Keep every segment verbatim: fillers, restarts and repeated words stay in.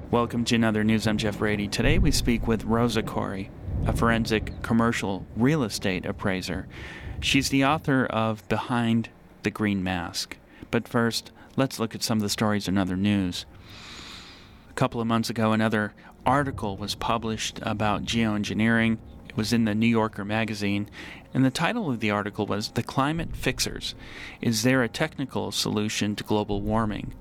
Welcome to another News. I'm Jeff Brady. Today we speak with Rosa Koire, a forensic commercial real estate appraiser. She's the author of Behind the Green Mask. But first, let's look at some of the stories in other news. A couple of months ago, another article was published about geoengineering. It was in the New Yorker magazine, and the title of the article was The Climate Fixers. Is there a technical solution to global warming?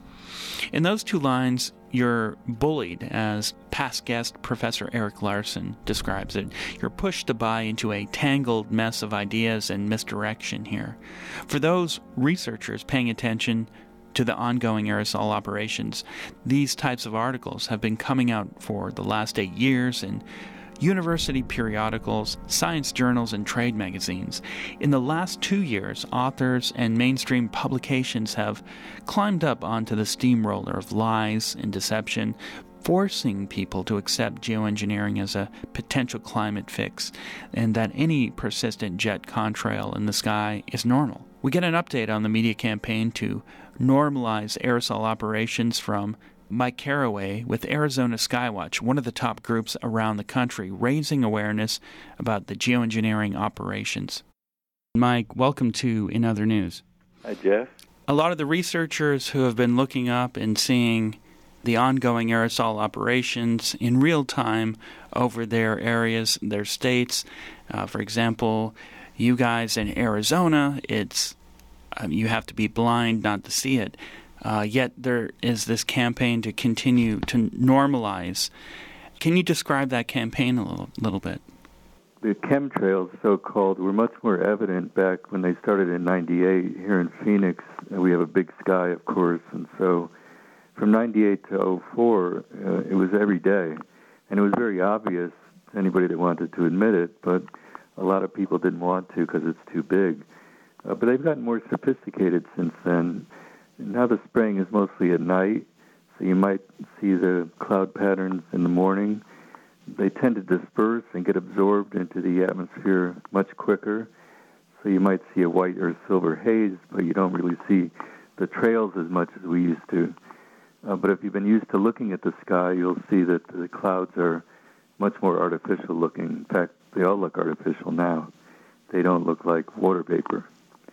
In those two lines, you're bullied, as past guest Professor Erik Larson describes it. You're pushed to buy into a tangled mess of ideas and misdirection here. For those researchers paying attention to the ongoing aerosol operations, these types of articles have been coming out for the last eight years in university periodicals, science journals, and trade magazines. In the last two years, authors and mainstream publications have climbed up onto the steamroller of lies and deception, forcing people to accept geoengineering as a potential climate fix, and that any persistent jet contrail in the sky is normal. We get an update on the media campaign to normalize aerosol operations from Mike Carraway with Arizona Skywatch, one of the top groups around the country, raising awareness about the geoengineering operations. Mike, welcome to In Other News. Hi, Jeff. A lot of the researchers who have been looking up and seeing the ongoing aerosol operations in real time over their areas, their states. Uh, for example, you guys in Arizona, it's um, you have to be blind not to see it. Uh, yet there is this campaign to continue to normalize. Can you describe that campaign a little, little bit? The chemtrails, so-called, were much more evident back when they started in ninety-eight here in Phoenix. We have a big sky, of course, and so from ninety-eight to oh four, uh, it was every day. And it was very obvious to anybody that wanted to admit it, but a lot of people didn't want to because it's too big. Uh, but they've gotten more sophisticated since then. Now the spraying is mostly at night, so you might see the cloud patterns in the morning. They tend to disperse and get absorbed into the atmosphere much quicker, so you might see a white or silver haze, but you don't really see the trails as much as we used to. Uh, but if you've been used to looking at the sky, you'll see that the clouds are much more artificial looking. In fact, they all look artificial now. They don't look like water vapor.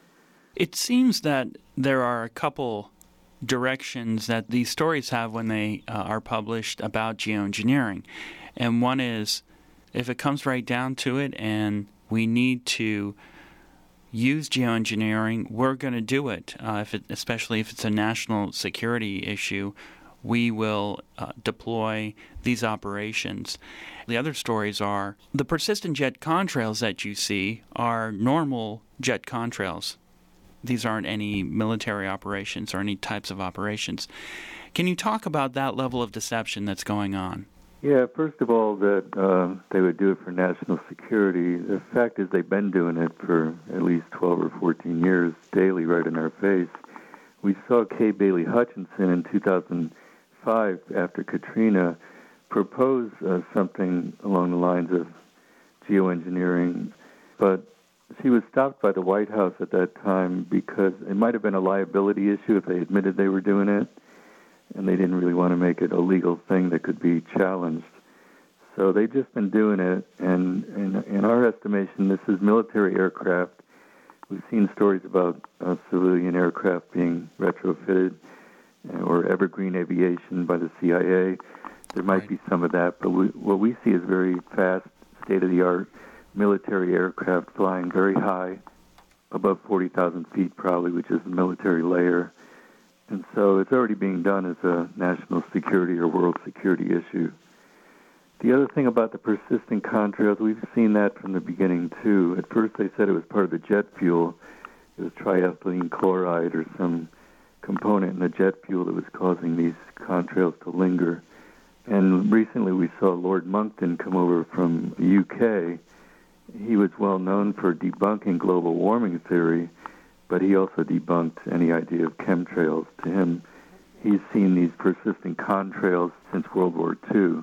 It seems that there are a couple directions that these stories have when they uh, are published about geoengineering. And one is, if it comes right down to it and we need to use geoengineering, we're going to do it. Uh, if it, especially if it's a national security issue, we will uh, deploy these operations. The other stories are the persistent jet contrails that you see are normal jet contrails. These aren't any military operations or any types of operations. Can you talk about that level of deception that's going on? Yeah, first of all, that uh, they would do it for national security. The fact is they've been doing it for at least twelve or fourteen years, daily, right in our face. We saw Kay Bailey Hutchinson in two thousand five, after Katrina, propose uh, something along the lines of geoengineering, but she was stopped by the White House at that time because it might have been a liability issue if they admitted they were doing it, and they didn't really want to make it a legal thing that could be challenged. So they've just been doing it, and in, in our estimation, this is military aircraft. We've seen stories about uh, civilian aircraft being retrofitted, uh, or evergreen aviation by the C I A. There might right. be some of that, but we, what we see is very fast, state-of-the-art military aircraft flying very high, above forty thousand feet probably, which is the military layer. And so it's already being done as a national security or world security issue. The other thing about the persistent contrails, we've seen that from the beginning too. At first they said it was part of the jet fuel. It was triethylene chloride or some component in the jet fuel that was causing these contrails to linger. And recently we saw Lord Monckton come over from the U K. He was well known for debunking global warming theory, but he also debunked any idea of chemtrails. To him, he's seen these persistent contrails since World War Two.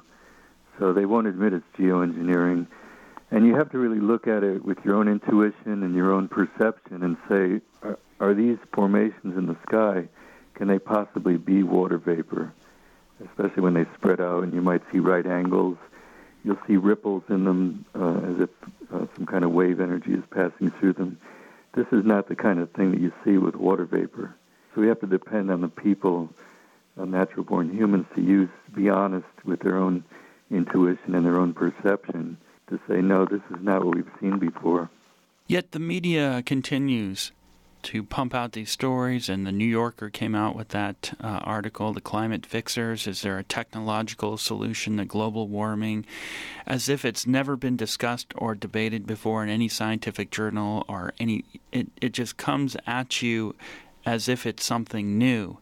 So they won't admit it's geoengineering. And you have to really look at it with your own intuition and your own perception and say, are, are these formations in the sky, can they possibly be water vapor? especially when they spread out, and you might see right angles. You'll see ripples in them uh, as if uh, some kind of wave energy is passing through them. This is not the kind of thing that you see with water vapor. So we have to depend on the people, uh, natural-born humans, to use, be honest with their own intuition and their own perception to say, no, this is not what we've seen before. Yet the media continues to pump out these stories, and the New Yorker came out with that uh, article, The Climate Fixers, is there a technological solution to global warming, as if it's never been discussed or debated before in any scientific journal or any, it, it just comes at you as if it's something new.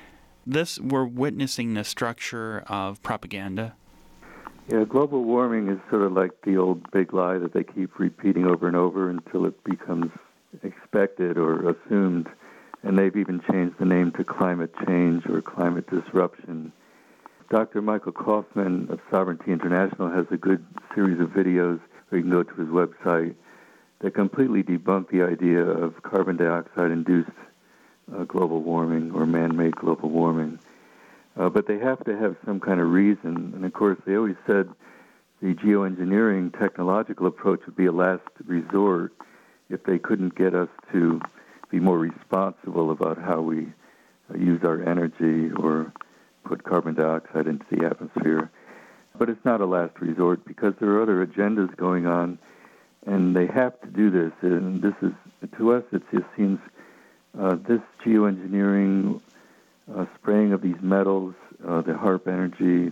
This, we're witnessing the structure of propaganda. Yeah, global warming is sort of like the old big lie that they keep repeating over and over until it becomes expected or assumed, and they've even changed the name to climate change or climate disruption. Doctor Michael Kaufman of Sovereignty International has a good series of videos, or you can go to his website, that completely debunk the idea of carbon dioxide-induced uh, global warming or man-made global warming. Uh, but they have to have some kind of reason, and of course they always said the geoengineering technological approach would be a last resort if they couldn't get us to be more responsible about how we uh, use our energy or put carbon dioxide into the atmosphere. But it's not a last resort because there are other agendas going on, and they have to do this. And this is, to us, it just seems uh, this geoengineering, uh, spraying of these metals, uh, the HAARP energy,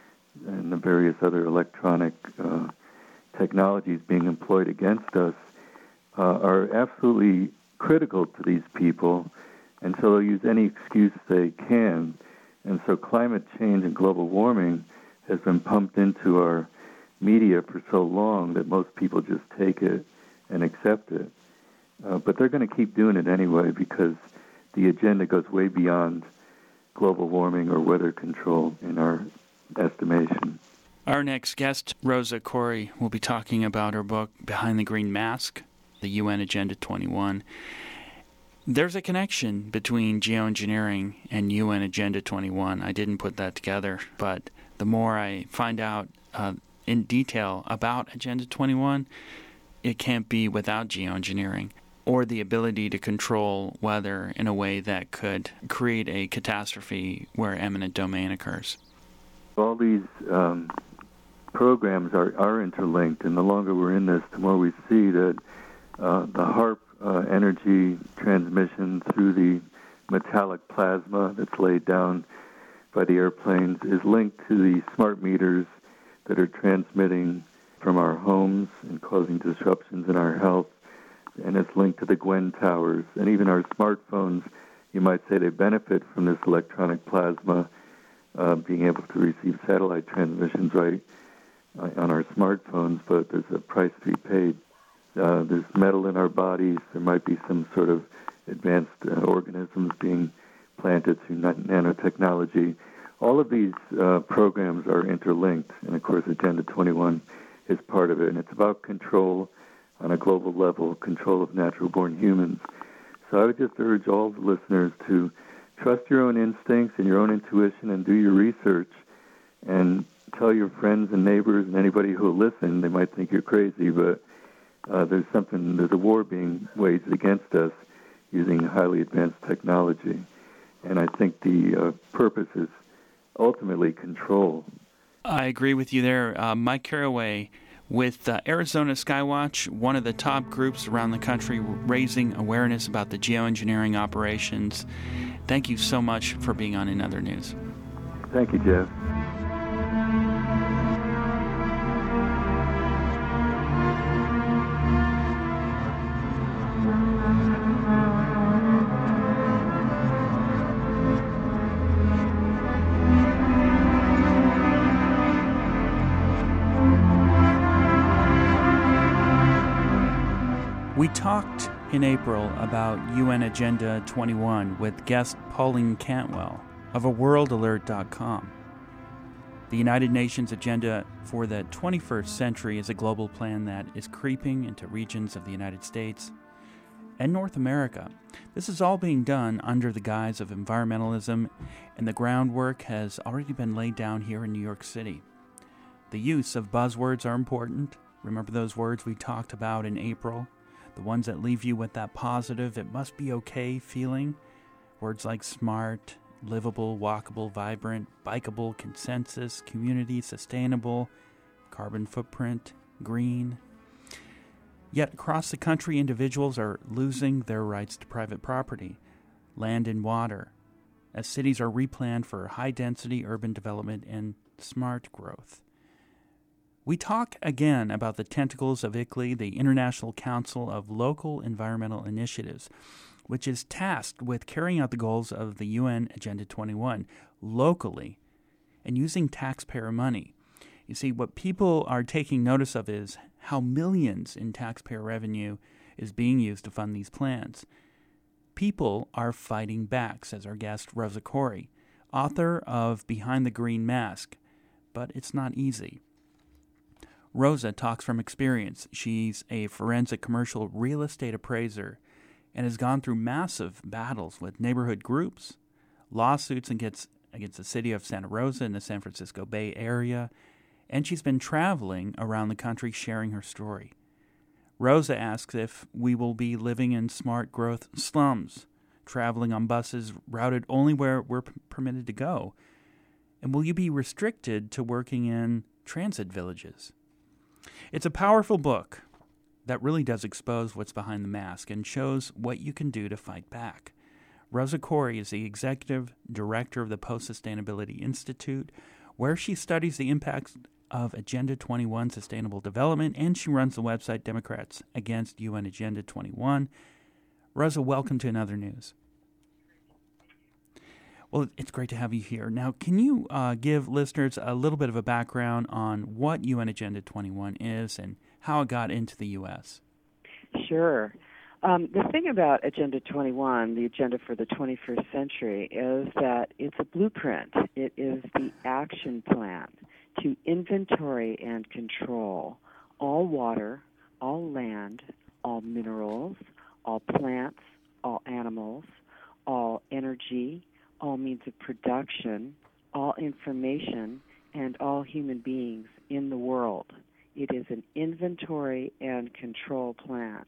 and the various other electronic uh, technologies being employed against us, Uh, are absolutely critical to these people, and so they'll use any excuse they can. And so climate change and global warming has been pumped into our media for so long that most people just take it and accept it. Uh, but they're going to keep doing it anyway because the agenda goes way beyond global warming or weather control in our estimation. Our next guest, Rosa Koire, will be talking about her book, Behind the Green Mask, the U N Agenda twenty-one. There's a connection between geoengineering and U N Agenda twenty-one. I didn't put that together, but the more I find out uh, in detail about Agenda twenty-one, it can't be without geoengineering or the ability to control weather in a way that could create a catastrophe where eminent domain occurs. All these um, programs are, are interlinked, and the longer we're in this, the more we see that Uh, the HAARP uh, energy transmission through the metallic plasma that's laid down by the airplanes is linked to the smart meters that are transmitting from our homes and causing disruptions in our health. And it's linked to the Gwen towers. And even our smartphones, you might say they benefit from this electronic plasma, uh, being able to receive satellite transmissions right uh, on our smartphones, but there's a price to be paid. Uh, there's metal in our bodies. There might be some sort of advanced uh, organisms being planted through nanotechnology. All of these uh, programs are interlinked, and of course Agenda twenty-one is part of it. And it's about control on a global level, control of natural-born humans. So I would just urge all the listeners to trust your own instincts and your own intuition and do your research and tell your friends and neighbors and anybody who will listen. They might think you're crazy, but Uh, there's something, there's a war being waged against us using highly advanced technology. And I think the uh, purpose is ultimately control. I agree with you there. Uh, Mike Carraway with uh, Arizona Skywatch, one of the top groups around the country raising awareness about the geoengineering operations. Thank you so much for being on In Other News. Thank you, Jeff. We talked in April about U N Agenda twenty-one with guest Pauline Cantwell of a world alert dot com. The United Nations Agenda for the twenty-first century is a global plan that is creeping into regions of the United States and North America. This is all being done under the guise of environmentalism, and the groundwork has already been laid down here in New York City. The use of buzzwords are important. Remember those words we talked about in April? The ones that leave you with that positive, it must be okay feeling? Words like smart, livable, walkable, vibrant, bikeable, consensus, community, sustainable, carbon footprint, green. Yet across the country, individuals are losing their rights to private property, land and water, as cities are replanned for high-density urban development and smart growth. We talk again about the tentacles of I C L E, the International Council of Local Environmental Initiatives, which is tasked with carrying out the goals of the U N Agenda twenty-one locally and using taxpayer money. You see, what people are taking notice of is how millions in taxpayer revenue is being used to fund these plans. People are fighting back, says our guest Rosa Koire, author of Behind the Green Mask, but it's not easy. Rosa talks from experience. She's a forensic commercial real estate appraiser and has gone through massive battles with neighborhood groups, lawsuits against, against the city of Santa Rosa in the San Francisco Bay Area, and she's been traveling around the country sharing her story. Rosa asks if we will be living in smart growth slums, traveling on buses routed only where we're p- permitted to go, and will you be restricted to working in transit villages? It's a powerful book that really does expose what's behind the mask and shows what you can do to fight back. Rosa Koire is the executive director of the Post-Sustainability Institute, where she studies the impacts of Agenda twenty-one Sustainable Development, and she runs the website Democrats Against U N Agenda twenty-one. Rosa, welcome to Another News. Well, it's great to have you here. Now, can you uh, give listeners a little bit of a background on what U N Agenda twenty-one is and how it got into the U S? Sure. Um, the thing about Agenda twenty-one, the agenda for the twenty-first century, is that it's a blueprint. It is the action plan to inventory and control all water, all land, all minerals, all plants, all animals, all energy, all means of production, all information, and all human beings in the world. It is an inventory and control plan.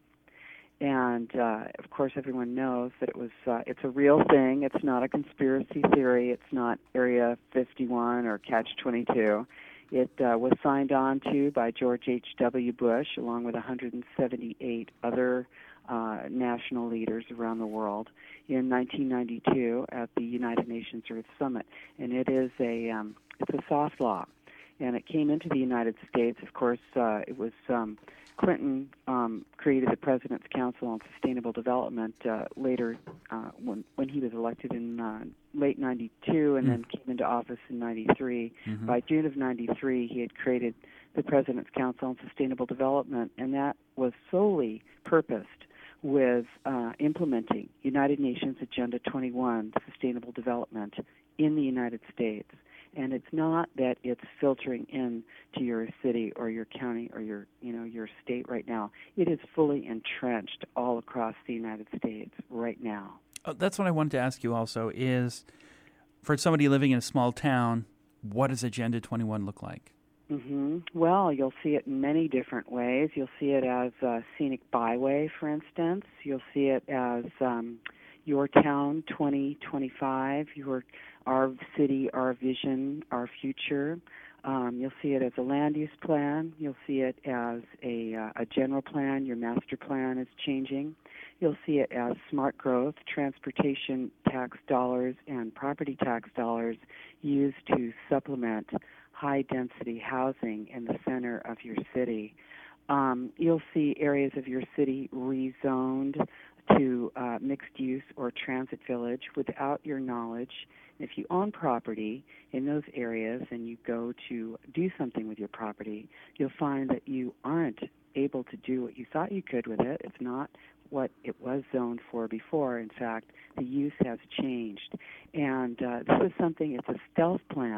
And, uh, of course, everyone knows that it was. Uh, it's a real thing. It's not a conspiracy theory. It's not Area fifty-one or Catch twenty-two. It uh, was signed on to by George H W. Bush, along with one hundred seventy-eight other uh, national leaders around the world, in nineteen ninety-two at the United Nations Earth Summit. And it is a um, it's a soft law, and it came into the United States. Of course, uh, it was. Um, Clinton um, created the President's Council on Sustainable Development uh, later uh, when when he was elected in uh, late ninety-two and mm. then came into office in ninety-three. Mm-hmm. By June of ninety-three, he had created the President's Council on Sustainable Development, and that was solely purposed with uh, implementing United Nations Agenda twenty-one, Sustainable Development, in the United States. And it's not that it's filtering in to your city or your county or your, you know, your state right now. It is fully entrenched all across the United States right now. Oh, that's what I wanted to ask you also is, for somebody living in a small town, what does Agenda twenty-one look like? Mm-hmm. Well, you'll see it in many different ways. You'll see it as a scenic byway, for instance. You'll see it as um, Your Town twenty twenty-five, your our city, our vision, our future. Um, you'll see it as a land use plan. You'll see it as a, uh, a general plan. Your master plan is changing. You'll see it as smart growth, transportation tax dollars, and property tax dollars used to supplement high-density housing in the center of your city. Um, you'll see areas of your city rezoned to uh, mixed use or transit village without your knowledge. If you own property in those areas and you go to do something with your property, you'll find that you aren't able to do what you thought you could with it. It's not what it was zoned for before. In fact, the use has changed. And uh, this is something, it's a stealth plan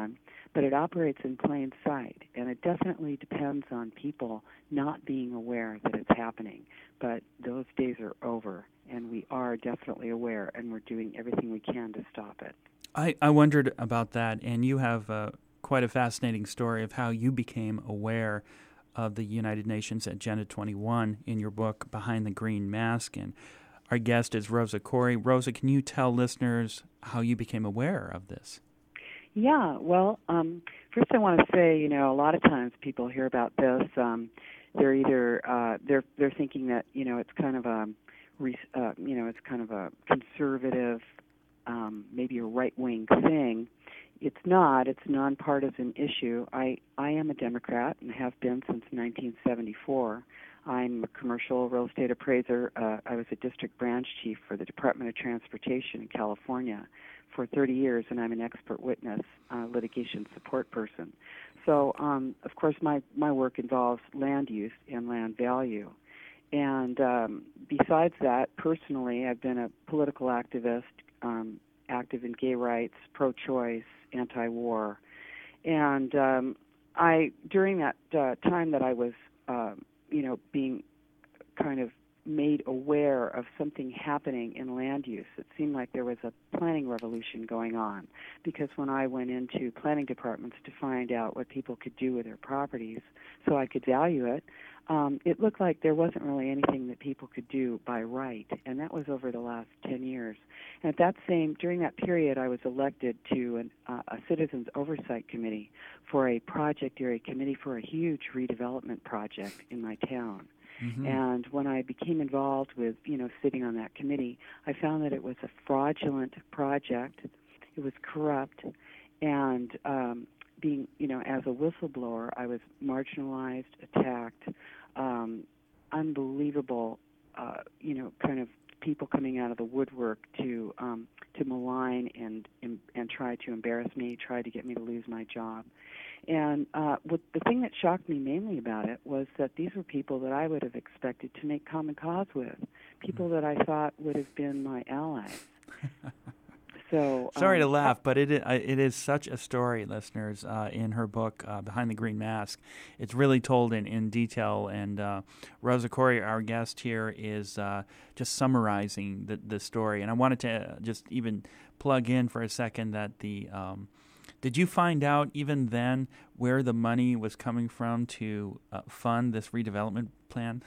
but it operates in plain sight, and it definitely depends on people not being aware that it's happening. But those days are over, and we are definitely aware, and we're doing everything we can to stop it. I, I wondered about that, and you have uh, quite a fascinating story of how you became aware of the United Nations Agenda twenty-one in your book, Behind the Green Mask. And our guest is Rosa Koire. Rosa, can you tell listeners how you became aware of this? Yeah, well, um, first I want to say, you know, a lot of times people hear about this. Um, they're either uh, they're they're thinking that you know it's kind of a uh, you know it's kind of a conservative, um, maybe a right-wing thing. It's not. It's a nonpartisan issue. I, I am a Democrat and have been since nineteen seventy-four. I'm a commercial real estate appraiser. Uh, I was a district branch chief for the Department of Transportation in California for thirty years, and I'm an expert witness uh, litigation support person. So, um, of course, my, my work involves land use and land value. And um, besides that, personally, I've been a political activist, um, active in gay rights, pro-choice, anti-war. And um, I, during that uh, time that I was, uh, you know, being kind of made aware of something happening in land use, it seemed like there was a planning revolution going on. Because when I went into planning departments to find out what people could do with their properties so I could value it, um, it looked like there wasn't really anything that people could do by right. And that was over the last ten years. And at that same, during that period, I was elected to an, uh, a Citizens Oversight Committee for a project area committee for a huge redevelopment project in my town. Mm-hmm. And when I became involved with, you know, sitting on that committee, I found that it was a fraudulent project. It was corrupt. And um, being, you know, as a whistleblower, I was marginalized, attacked, um, unbelievable, uh, you know, kind of people coming out of the woodwork to um, to malign and, and and try to embarrass me, try to get me to lose my job. And uh, what, the thing that shocked me mainly about it was that these were people that I would have expected to make common cause with, people that I thought would have been my allies. So sorry um, to laugh, but it is, it is such a story, listeners. Uh, in her book, uh, Behind the Green Mask, it's really told in, in detail. And uh, Rosa Koire, our guest here, is uh, just summarizing the the story. And I wanted to just even plug in for a second that the um, did you find out even then where the money was coming from to uh, fund this redevelopment plan?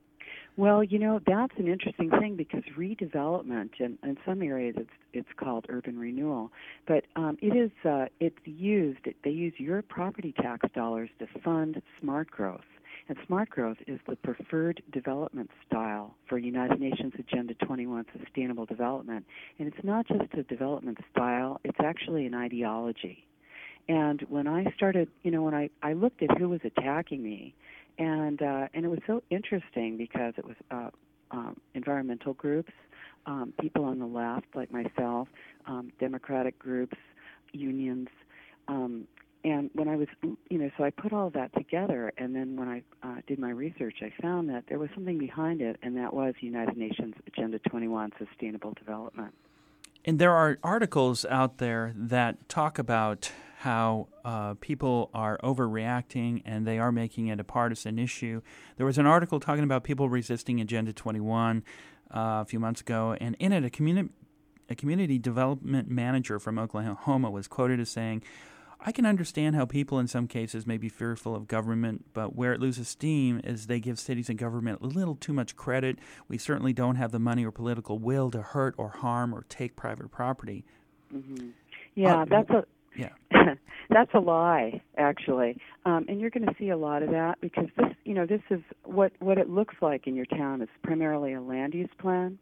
Well, you know, that's an interesting thing because redevelopment, and in some areas it's it's called urban renewal, but um, it is uh, it's used. They use your property tax dollars to fund smart growth, and smart growth is the preferred development style for United Nations Agenda twenty-one Sustainable Development, and it's not just a development style; it's actually an ideology. And when I started, you know, when I, I looked at who was attacking me. And uh, and it was so interesting because it was uh, um, environmental groups, um, people on the left like myself, um, democratic groups, unions, um, and when I was, you know, so I put all of that together, and then when I uh, did my research, I found that there was something behind it, and that was United Nations Agenda twenty-one, Sustainable Development. And there are articles out there that talk about how uh, people are overreacting and they are making it a partisan issue. There was an article talking about people resisting Agenda twenty-one uh, a few months ago, and in it, a community, a community development manager from Oklahoma was quoted as saying, "I can understand how people in some cases may be fearful of government, but where it loses steam is they give cities and government a little too much credit. We certainly don't have the money or political will to hurt or harm or take private property." Mm-hmm. Yeah, uh, that's a yeah. That's a lie, actually, um, and you're going to see a lot of that because this, you know, this is what what it looks like in your town. It's primarily a land use plan,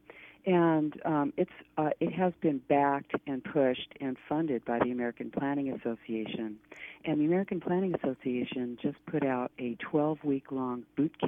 and um, it's uh, it has been backed and pushed and funded by the American Planning Association, and the American Planning Association just put out a twelve-week-long boot camp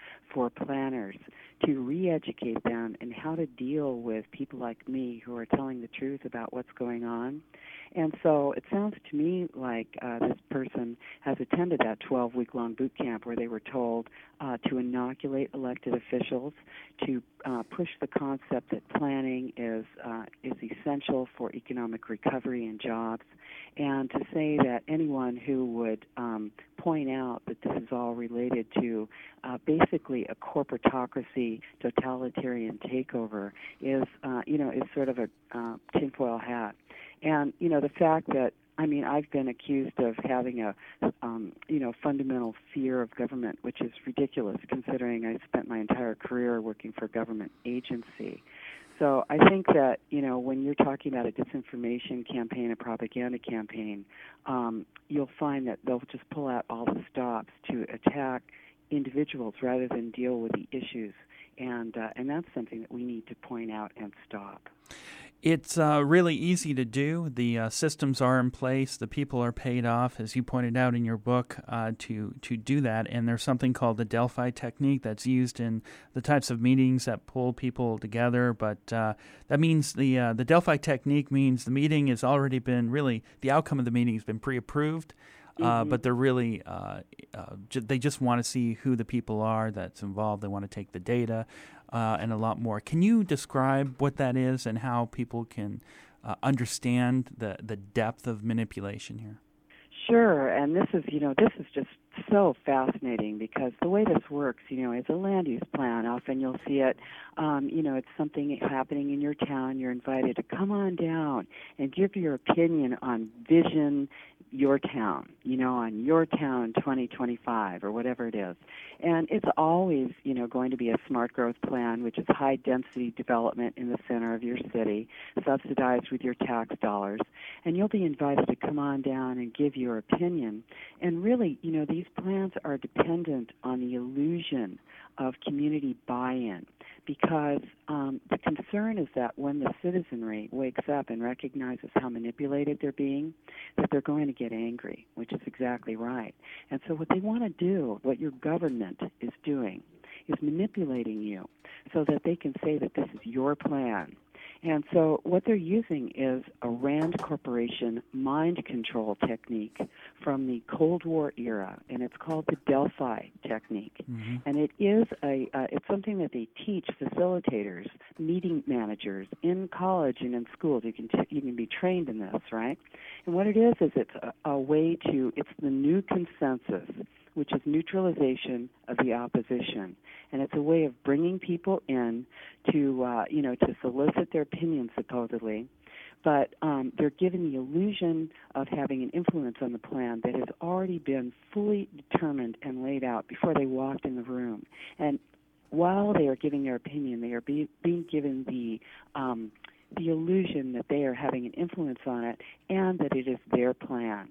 for planners to re-educate them in how to deal with people like me who are telling the truth about what's going on. And so it sounds to me like uh, this person has attended that twelve-week-long boot camp where they were told uh, to inoculate elected officials, to uh, push the concept that planning is uh, is essential for economic recovery and jobs, and to say that anyone who would um, point out that this is all related to uh, basically a corporatocracy, totalitarian takeover is, uh, you know, is sort of a uh, tinfoil hat. And, you know, the fact that, I mean, I've been accused of having a, um, you know, fundamental fear of government, which is ridiculous considering I spent my entire career working for a government agency. So I think that, you know, when you're talking about a disinformation campaign, a propaganda campaign, um, you'll find that they'll just pull out all the stops to attack individuals rather than deal with the issues. And, uh, and that's something that we need to point out and stop. It's uh, really easy to do. The uh, systems are in place. The people are paid off, as you pointed out in your book, uh, to to do that. And there's something called the Delphi technique that's used in the types of meetings that pull people together. But uh, that means the uh, the Delphi technique means the meeting has already been really, the outcome of the meeting has been pre-approved. Uh, Mm-hmm. but they're really, uh, uh, j- they just want to see who the people are that's involved. They want to take the data uh, and a lot more. Can you describe what that is and how people can uh, understand the, the depth of manipulation here? Sure, and this is, you know, this is just so fascinating because the way this works, you know, is a land use plan. Often you'll see it, um, you know, it's something happening in your town. You're invited to come on down and give your opinion on Vision Your Town, you know, on Your Town twenty twenty-five or whatever it is. And it's always, you know, going to be a smart growth plan, which is high density development in the center of your city, subsidized with your tax dollars. And you'll be invited to come on down and give your opinion. And really, you know, these plans are dependent on the illusion of community buy-in because um, the concern is that when the citizenry wakes up and recognizes how manipulated they're being, that they're going to get angry, which is exactly right. And so what they want to do, what your government is doing, is manipulating you so that they can say that this is your plan. And so what they're using is a RAND Corporation mind control technique from the Cold War era, and it's called the Delphi technique. Mm-hmm. And it is a uh, it's something that they teach facilitators, meeting managers in college and in schools. You can t- you can be trained in this, right? And what it is is it's a, a way to it's the new consensus, which is neutralization of the opposition. And it's a way of bringing people in to, uh, you know, to solicit their opinions, supposedly. But um, they're given the illusion of having an influence on the plan that has already been fully determined and laid out before they walked in the room. And while they are giving their opinion, they are be, being given the um, the illusion that they are having an influence on it and that it is their plan.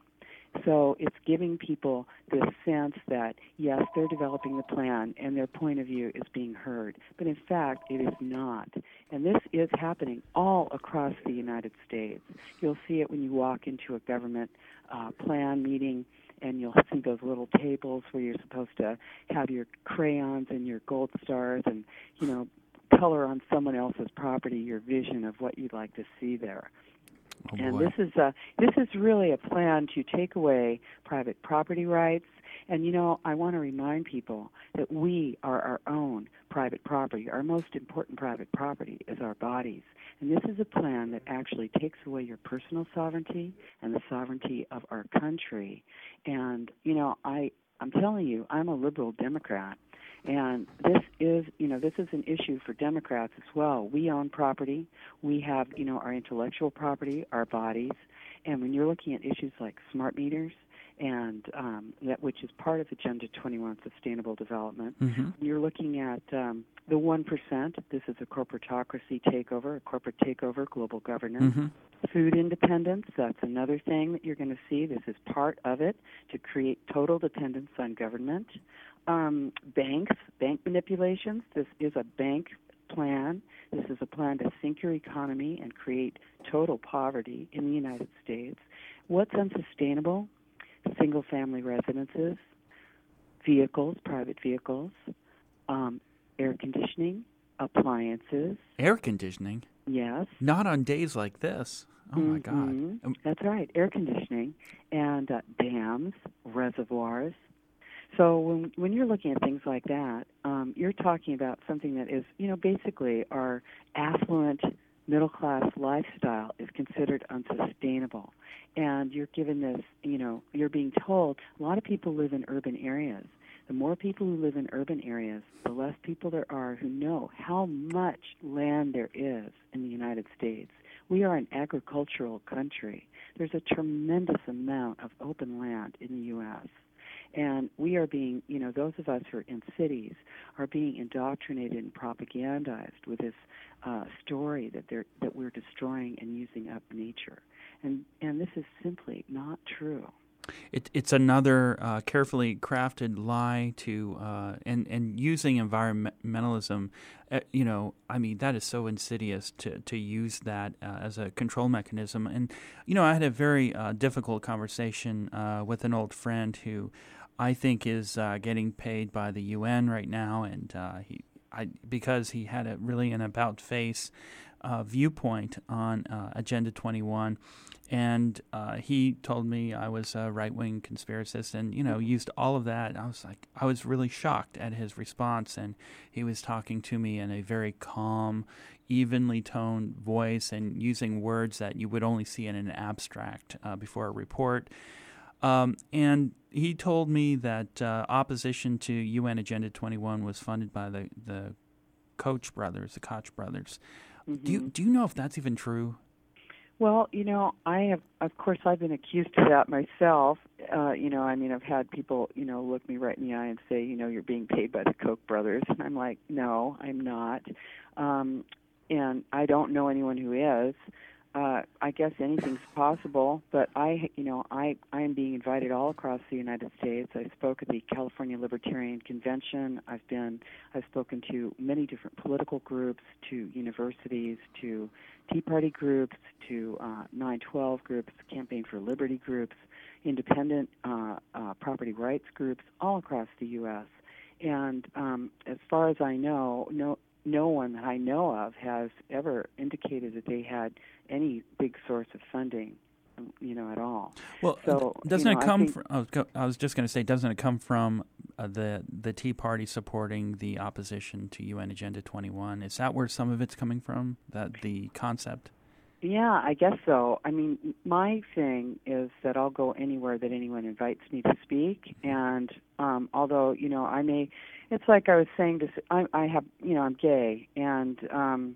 So it's giving people this sense that, yes, they're developing the plan and their point of view is being heard. But in fact, it is not. And this is happening all across the United States. You'll see it when you walk into a government uh, plan meeting, and you'll see those little tables where you're supposed to have your crayons and your gold stars and, you know, color on someone else's property your vision of what you'd like to see there. Oh, and boy. this is a, this is really a plan to take away private property rights. And, you know, I want to remind people that we are our own private property. Our most important private property is our bodies. And this is a plan that actually takes away your personal sovereignty and the sovereignty of our country. And, you know, I, I'm telling you, I'm a liberal Democrat. And this is, you know, this is an issue for Democrats as well. We own property. We have, you know, our intellectual property, our bodies. And when you're looking at issues like smart meters, and um, that which is part of Agenda twenty-one, Sustainable Development, mm-hmm. you're looking at um, the one percent. This is a corporatocracy takeover, a corporate takeover, global governance. Mm-hmm. Food independence, that's another thing that you're going to see. This is part of it, to create total dependence on government. Um, banks, bank manipulations. This is a bank plan. This is a plan to sink your economy and create total poverty in the United States. What's unsustainable? Single-family residences, vehicles, private vehicles, um, air conditioning, appliances. Air conditioning? Yes. Not on days like this. Oh, my mm-hmm. God. That's right, air conditioning and uh, dams, reservoirs. So when when you're looking at things like that, um, you're talking about something that is, you know, basically our affluent middle-class lifestyle is considered unsustainable. And you're given this, you know, you're being told a lot of people live in urban areas. The more people who live in urban areas, the less people there are who know how much land there is in the United States. We are an agricultural country. There's a tremendous amount of open land in the U S And we are being, you know, those of us who are in cities are being indoctrinated and propagandized with this uh, story that they're that we're destroying and using up nature, and and this is simply not true. It, it's another uh, carefully crafted lie to uh, and and using environmentalism. Uh, you know, I mean, that is so insidious to to use that uh, as a control mechanism. And you know, I had a very uh, difficult conversation uh, with an old friend who I think is uh, getting paid by the U N right now, and uh, he I because he had a really an about face uh, viewpoint on uh, Agenda twenty-one. And uh, he told me I was a right-wing conspiracist and, you know, used all of that. I was like, I was really shocked at his response. And he was talking to me in a very calm, evenly toned voice and using words that you would only see in an abstract uh, before a report. Um, and he told me that uh, opposition to U N Agenda twenty-one was funded by the, the Koch brothers, the Koch brothers. Mm-hmm. Do you, do you know if that's even true? Well, you know, I have, of course, I've been accused of that myself. Uh, you know, I mean, I've had people, you know, look me right in the eye and say, you know, you're being paid by the Koch brothers. And I'm like, no, I'm not. Um, and I don't know anyone who is. Uh, I guess anything's possible, but I, you know, I, I am being invited all across the United States. I spoke at the California Libertarian Convention. I've been, I've spoken to many different political groups, to universities, to Tea Party groups, to uh, nine twelve groups, Campaign for Liberty groups, independent uh, uh, property rights groups, all across the U S And um, as far as I know, no. No one that I know of has ever indicated that they had any big source of funding, you know, at all. Well, so, doesn't you know, it come I think, from? I was, go, I was just going to say, doesn't it come from uh, the the Tea Party supporting the opposition to U N Agenda twenty-one? Is that where some of it's coming from? That the concept? Yeah, I guess so. I mean, my thing is that I'll go anywhere that anyone invites me to speak, and um, although, you know, I may, it's like I was saying, to, I, I have, you know, I'm gay and um,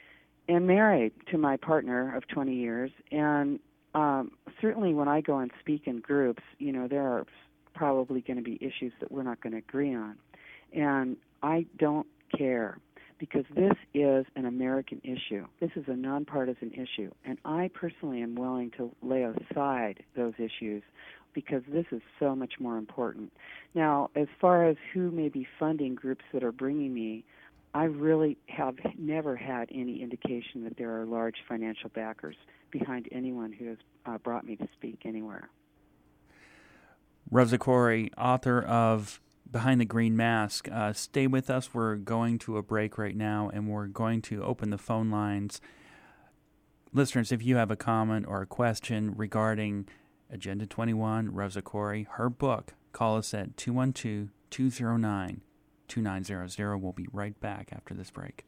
and married to my partner of twenty years, and um, certainly when I go and speak in groups, you know, there are probably going to be issues that we're not going to agree on, and I don't care. Because this is an American issue. This is a nonpartisan issue. And I personally am willing to lay aside those issues because this is so much more important. Now, as far as who may be funding groups that are bringing me, I really have never had any indication that there are large financial backers behind anyone who has uh, brought me to speak anywhere. Rosa Koire, author of Behind the Green Mask. Uh, stay with us. We're going to a break right now, and we're going to open the phone lines. Listeners, if you have a comment or a question regarding Agenda twenty-one, Rosa Koire, her book, call us at two one two, two zero nine, two nine zero zero. We'll be right back after this break.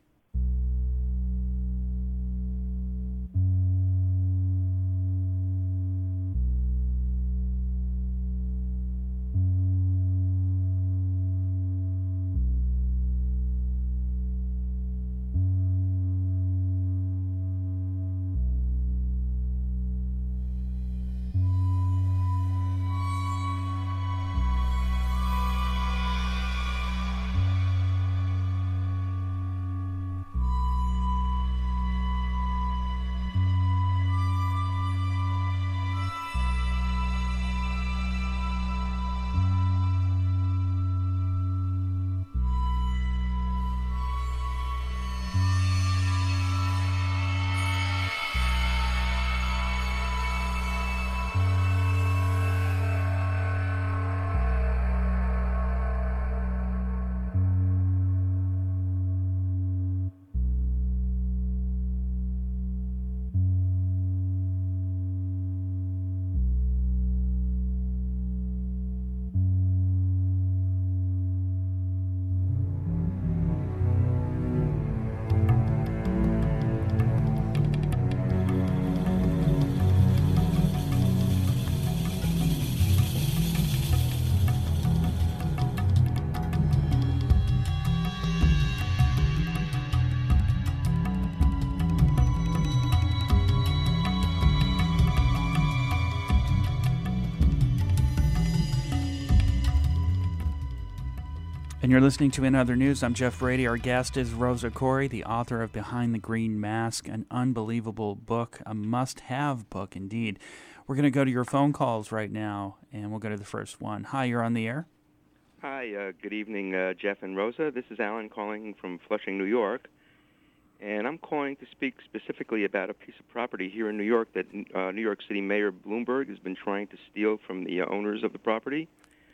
And you're listening to In Other News. I'm Jeff Brady. Our guest is Rosa Koire, the author of Behind the Green Mask, an unbelievable book, a must-have book indeed. We're going to go to your phone calls right now, and we'll go to the first one. Hi, you're on the air. Hi, uh, good evening, uh, Jeff and Rosa. This is Alan calling from Flushing, New York. And I'm calling to speak specifically about a piece of property here in New York that uh, New York City Mayor Bloomberg has been trying to steal from the uh, owners of the property.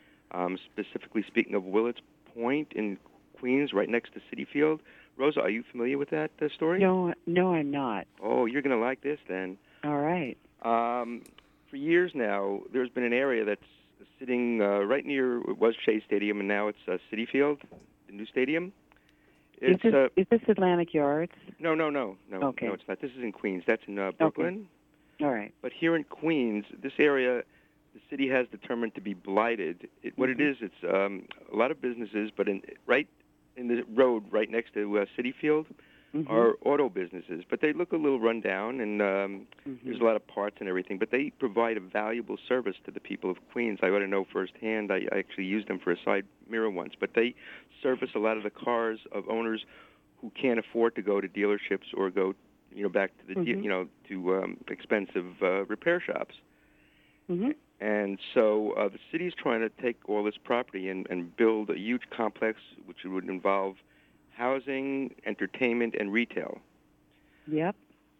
Um, specifically speaking of Willets Point in Queens, right next to Citi Field. Rosa, are you familiar with that uh, story? No, no, I'm not. Oh, you're going to like this then. All right. Um, for years now, there's been an area that's sitting uh, right near, it was Shea Stadium, and now it's uh, Citi Field, the new stadium. It's, is, this, uh, is this Atlantic Yards? No, no, no, no, okay. no, it's not. This is in Queens. That's in uh, Brooklyn. Okay. All right. But here in Queens, this area, the city has determined to be blighted. It, what mm-hmm. it is, it's um, a lot of businesses, but in right in the road right next to uh, Citi Field mm-hmm. are auto businesses. But they look a little run down, and um, mm-hmm. there's a lot of parts and everything. But they provide a valuable service to the people of Queens. I ought to know firsthand. I, I actually used them for a side mirror once. But they service a lot of the cars of owners who can't afford to go to dealerships or go, you know, back to the, mm-hmm. de- you know, to um, expensive uh, repair shops. Mm-hmm. And so uh, the city's trying to take all this property and, and build a huge complex which would involve housing, entertainment, and retail. Yep.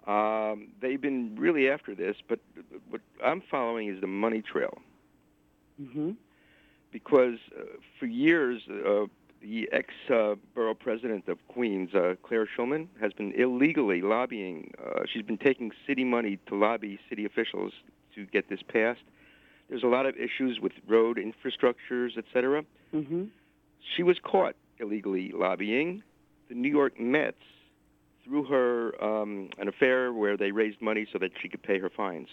Um, they've been really after this, but what I'm following is the money trail. Mm-hmm. Because uh, for years, uh, the ex-borough uh, president of Queens, uh, Claire Schulman, has been illegally lobbying. Uh, she's been taking city money to lobby city officials to get this passed. There's a lot of issues with road infrastructures, et cetera. Mm-hmm. She was caught illegally lobbying. The New York Mets, through her um, an affair where they raised money so that she could pay her fines.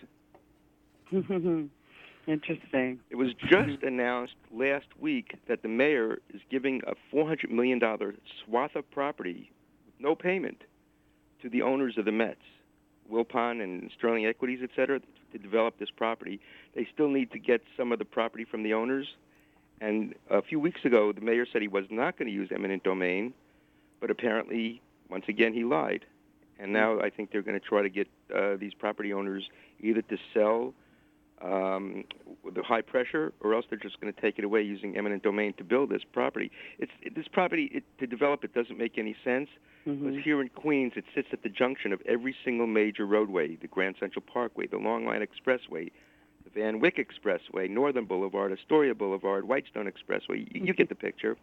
Interesting. It was just announced last week that the mayor is giving a four hundred million dollars swath of property with no payment to the owners of the Mets, Wilpon and Sterling Equities, et cetera, to develop this property. They still need to get some of the property from the owners. And a few weeks ago, the mayor said he was not going to use eminent domain, but apparently, once again, he lied. And now I think they're going to try to get uh, these property owners either to sell um, with the high pressure, or else they're just going to take it away using eminent domain to build this property. It's it, this property it, to develop it doesn't make any sense. Mm-hmm. Because here in Queens, it sits at the junction of every single major roadway: the Grand Central Parkway, the Long Line Expressway, the Van Wyck Expressway, Northern Boulevard, Astoria Boulevard, Whitestone Expressway. You, you get the picture.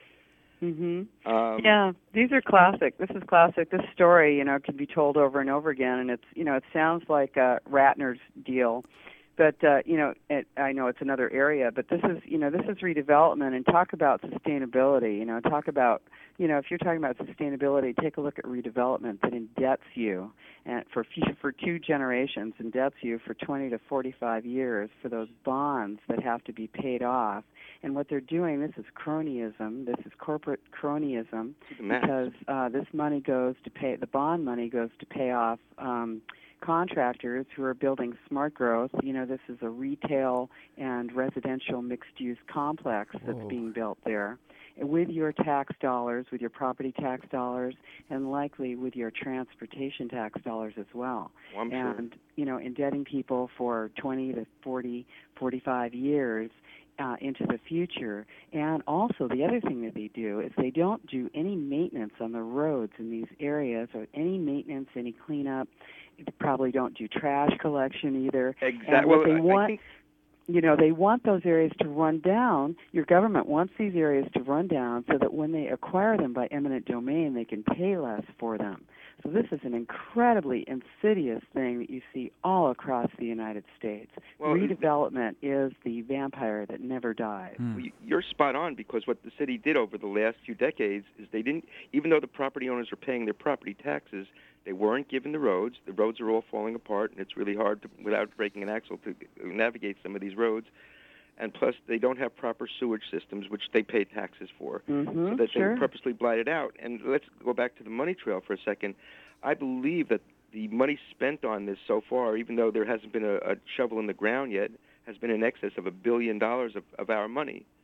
Mm-hmm. Um, yeah, these are classic. This is classic. This story, you know, can be told over and over again, and it's, you know, it sounds like uh, Ratner's deal, but uh, you know, it, I know it's another area, but this is, you know, this is redevelopment, and talk about sustainability. You know, talk about, you know, if you're talking about sustainability, take a look at redevelopment that indebts you, and for for two generations, indebts you for twenty to forty-five years for those bonds that have to be paid off. And what they're doing, this is cronyism. This is corporate cronyism, because uh, this money goes to pay, the bond money goes to pay off um, contractors who are building smart growth. You know, this is a retail and residential mixed-use complex that's Whoa. being built there, with your tax dollars, with your property tax dollars, and likely with your transportation tax dollars as well. Well, I'm and, sure. you know, indebting people for twenty to forty, forty-five years Uh, into the future. And also the other thing that they do is they don't do any maintenance on the roads in these areas, or any maintenance, any cleanup. They probably don't do trash collection either. Exactly. And what well, they I, want, I think you know, they want those areas to run down. Your government wants these areas to run down so that when they acquire them by eminent domain, they can pay less for them. So this is an incredibly insidious thing that you see all across the United States. Well, redevelopment is the vampire that never dies. Hmm. You're spot on, because what the city did over the last few decades is they didn't, even though the property owners are paying their property taxes, they weren't given the roads. The roads are all falling apart, and it's really hard, to, without breaking an axle, to navigate some of these roads. And plus, they don't have proper sewage systems, which they pay taxes for, Mm-hmm, so that sure. they were purposely blighted out. And let's go back to the money trail for a second. I believe that the money spent on this so far, even though there hasn't been a, a shovel in the ground yet, has been in excess of a billion dollars of, of our money.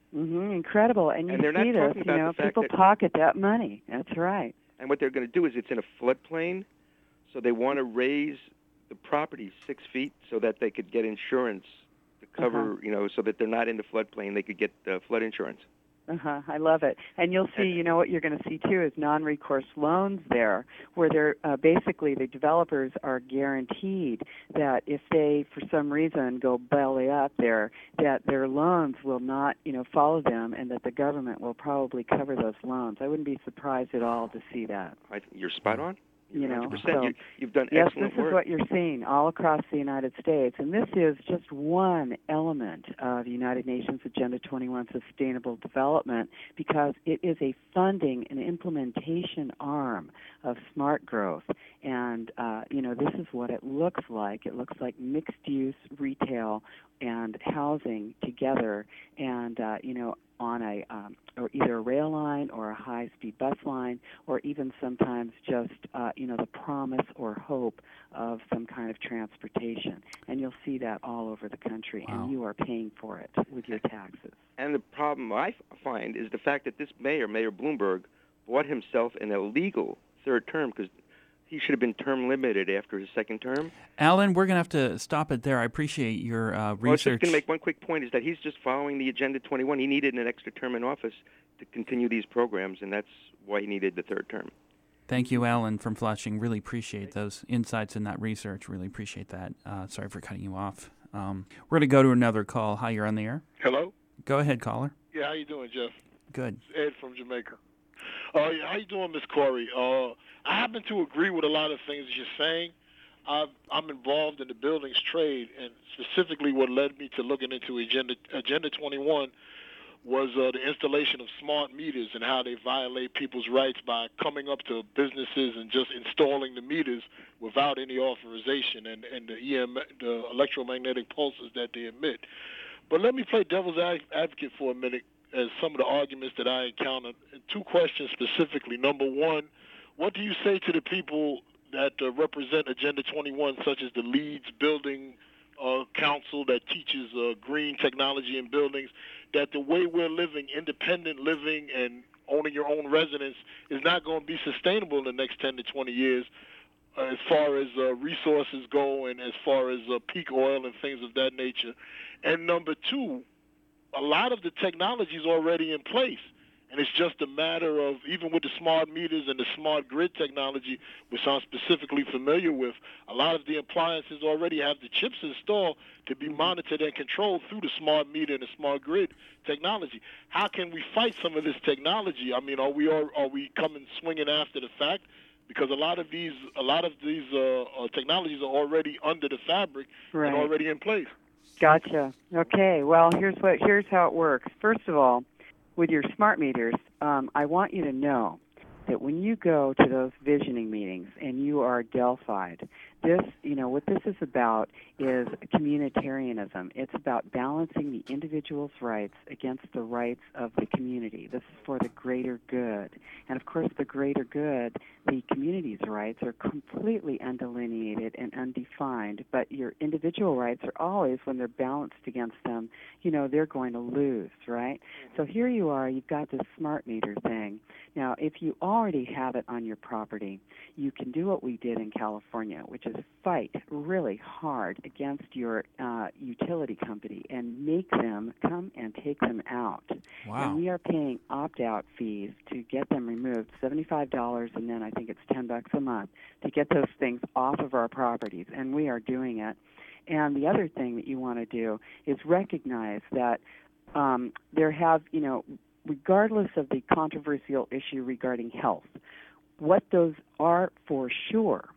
Mm-hmm. Incredible. And you And they're not see this, talking you about know, the fact people that- pocket that money. That's right. And what they're going to do is it's in a floodplain, so they want to raise the property six feet so that they could get insurance to cover, Uh-huh. you know, so that they're not in the floodplain. They could get uh, flood insurance. Uh-huh. I love it. And you'll see, you know, what you're going to see, too, is non-recourse loans there, where they're uh, basically the developers are guaranteed that if they, for some reason, go belly up there, that their loans will not, you know, follow them and that the government will probably cover those loans. I wouldn't be surprised at all to see that. I, you're spot on. You know, one hundred percent. so, you, you've done yes, excellent this work. is what you're seeing all across the United States, and this is just one element of United Nations Agenda twenty-one Sustainable Development, because it is a funding and implementation arm of smart growth. And, uh, you know, this is what it looks like. It looks like mixed-use retail and housing together, and, uh, you know, on a um, or either a rail line or a high-speed bus line, or even sometimes just uh, you know the promise or hope of some kind of transportation. And you'll see that all over the country, Wow. and you are paying for it with your taxes. And the problem I f- find is the fact that this mayor, Mayor Bloomberg, bought himself an illegal third term because he should have been term limited after his second term. Alan, we're going to have to stop it there. I appreciate your uh, Well, I was research. just going to make one quick point, is that he's just following the Agenda twenty-one. He needed an extra term in office to continue these programs, and that's why he needed the third term. Thank you, Alan, from Flushing. Really appreciate those insights in that research. Really appreciate that. Uh, sorry for cutting you off. Um, we're going to go to another call. Hi, you're on the air. Hello? Go ahead, caller. Yeah, how you doing, Jeff? Good. Ed from Jamaica. Uh, yeah, how you doing, Miss Corey? Uh, I happen to agree with a lot of things you're saying. I've, I'm involved in the buildings trade, and specifically what led me to looking into Agenda, Agenda twenty-one was uh, the installation of smart meters and how they violate people's rights by coming up to businesses and just installing the meters without any authorization and, and the, E M, the electromagnetic pulses that they emit. But let me play devil's advocate for a minute as some of the arguments that I encountered. Two questions specifically. Number one, what do you say to the people that uh, represent Agenda twenty-one, such as the Leeds Building uh, Council that teaches uh, green technology in buildings, that the way we're living, independent living and owning your own residence, is not going to be sustainable in the next ten to twenty years uh, as far as uh, resources go and as far as uh, peak oil and things of that nature? And number two, a lot of the technology is already in place. And it's just a matter of, even with the smart meters and the smart grid technology, which I'm specifically familiar with, a lot of the appliances already have the chips installed to be monitored and controlled through the smart meter and the smart grid technology. How can we fight some of this technology? I mean, are we are, are we coming swinging after the fact? Because a lot of these a lot of these uh, uh, technologies are already under the fabric Right. and already in place. Gotcha. Okay. Well, here's what here's how it works. First of all, with your smart meters, um, I want you to know that when you go to those visioning meetings and you are Delphied, this, you know, what this is about is communitarianism. It's about balancing the individual's rights against the rights of the community. This is for the greater good. And, of course, the greater good, the community's rights are completely undelineated and undefined, but your individual rights are always, when they're balanced against them, you know, they're going to lose, right? So here you are, you've got this smart meter thing. Now, if you already have it on your property, you can do what we did in California, which is fight really hard against your uh, utility company and make them come and take them out. Wow. And we are paying opt-out fees to get them removed, seventy-five dollars, and then I think it's ten bucks a month to get those things off of our properties, and we are doing it. And the other thing that you want to do is recognize that um, there have, you know, regardless of the controversial issue regarding health, what those are for sure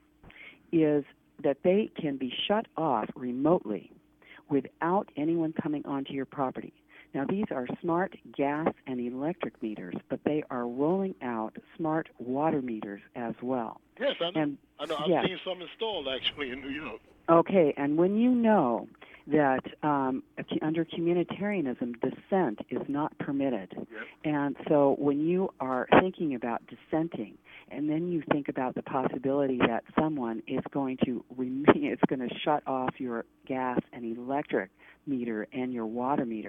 is that they can be shut off remotely without anyone coming onto your property. Now, these are smart gas and electric meters, but they are rolling out smart water meters as well. Yes, I know. And, I know. I've yes. seen some installed, actually, in New York. Okay, and when you know that um, under communitarianism, dissent is not permitted, Yep. and so when you are thinking about dissenting, and then you think about the possibility that someone is going to rem- is going to shut off your gas and electric meter and your water meter,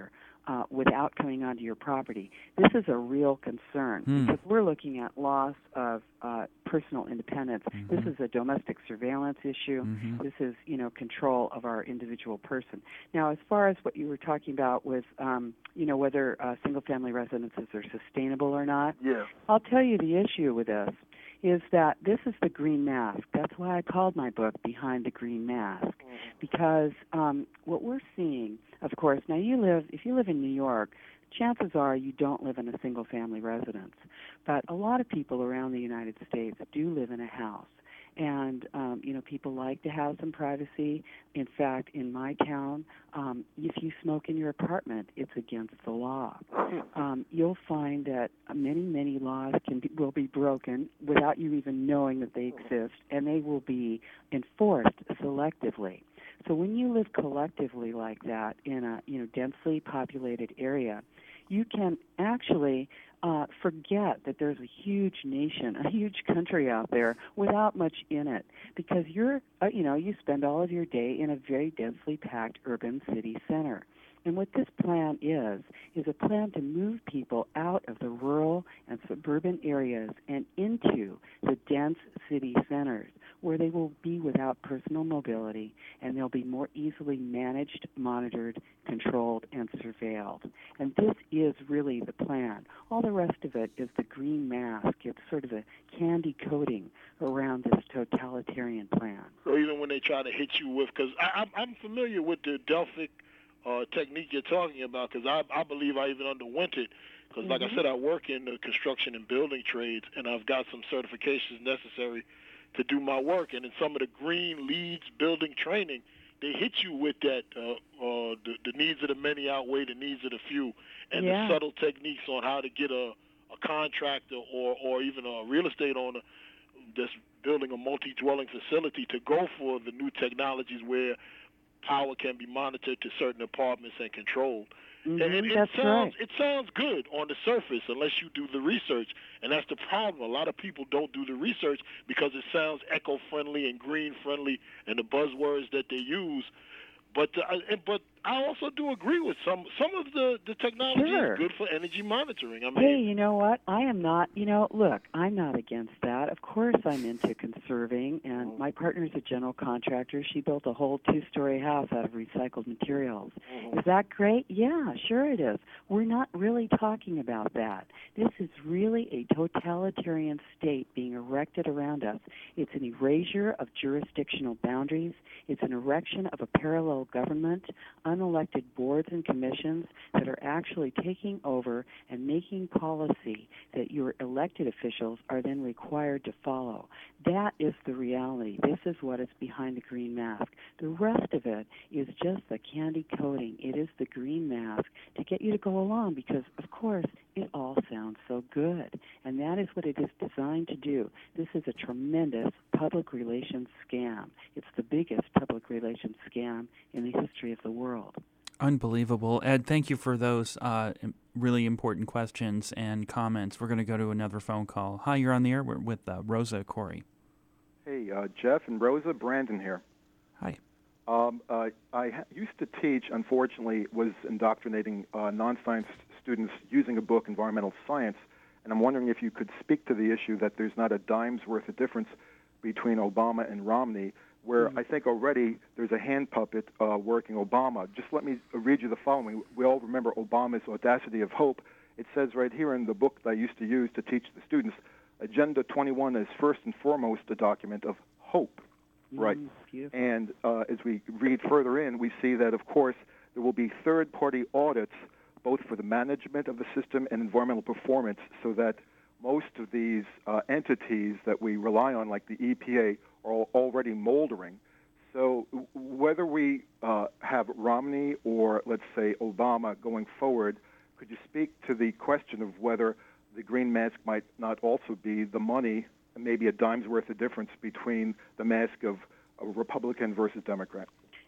uh, without coming onto your property. This is a real concern Hmm. because we're looking at loss of uh, personal independence. Mm-hmm. This is a domestic surveillance issue. Mm-hmm. This is, you know, control of our individual person. Now, as far as what you were talking about with, um, you know, whether uh, single-family residences are sustainable or not, Yeah. I'll tell you the issue with this is that this is the green mask. That's why I called my book Behind the Green Mask, because um, what we're seeing, of course, now you live, if you live in New York, chances are you don't live in a single-family residence. But a lot of people around the United States do live in a house. And, um, you know, people like to have some privacy. In fact, in my town, um, if you smoke in your apartment, it's against the law. Um, you'll find that many, many laws can be, will be broken without you even knowing that they exist, and they will be enforced selectively. So when you live collectively like that in a, you know, densely populated area, you can actually uh, forget that there's a huge nation, a huge country out there without much in it, because you're, uh, you know, you spend all of your day in a very densely packed urban city center. And what this plan is, is a plan to move people out of the rural and suburban areas and into the dense city centers, where they will be without personal mobility, and they'll be more easily managed, monitored, controlled, and surveilled. And this is really the plan. All the rest of it is the green mask. It's sort of a candy coating around this totalitarian plan. So even when they try to hit you with, because I'm, I'm familiar with the Delphic uh, technique you're talking about, because I, I believe I even underwent it. Because, like Mm-hmm. I said, I work in the construction and building trades, and I've got some certifications necessary to do my work. And in some of the green leads building training, they hit you with that uh, uh, the, the needs of the many outweigh the needs of the few, and Yeah. the subtle techniques on how to get a, a contractor or, or even a real estate owner that's building a multi-dwelling facility to go for the new technologies where power can be monitored to certain apartments and controlled. Mm-hmm, And it, that's sounds right. it sounds good on the surface unless you do the research, and that's the problem. A lot of people don't do the research because it sounds eco-friendly and green-friendly and the buzzwords that they use. But uh, but I also do agree with some some of the, the technology Sure. is good for energy monitoring. I mean, Hey, you know what? I am not, you know, look, I'm not against that. Of course I'm into conserving, and my partner's a general contractor. She built a whole two-story house out of recycled materials. Is that great? Yeah, sure it is. We're not really talking about that. This is really a totalitarian state being erected around us. It's an erasure of jurisdictional boundaries. It's an erection of a parallel government, unelected boards and commissions that are actually taking over and making policy that your elected officials are then required to follow. That is the reality. This is what is behind the green mask. The rest of it is just the candy coating. It is the green mask to get you to go along because, of course, it all sounds so good. And that is what it is designed to do. This is a tremendous public relations scam. It's the biggest public relations scam in the history of the world. Unbelievable. Ed, thank you for those uh, really important questions and comments. We're going to go to another phone call. Hi, you're on the air We're with uh, Rosa Corey. Hey, uh, Jeff and Rosa, Brandon here. Hi. Um, uh, I ha- used to teach, unfortunately, was indoctrinating uh, non-science students using a book, Environmental Science, and I'm wondering if you could speak to the issue that there's not a dime's worth of difference between Obama and Romney, where mm-hmm. I think already there's a hand puppet uh, working Obama. Just let me read you the following. We all remember Obama's Audacity of Hope. It says right here in the book that I used to use to teach the students, Agenda twenty-one is first and foremost a document of hope. Right. Mm, and uh, as we read further in, we see that, of course, there will be third-party audits both for the management of the system and environmental performance, so that most of these uh, entities that we rely on, like the E P A, are already moldering. So whether we uh, have Romney or, let's say, Obama going forward, could you speak to the question of whether the green mask might not also be the money, and maybe a dime's worth of difference between the mask of a Republican versus Democrat?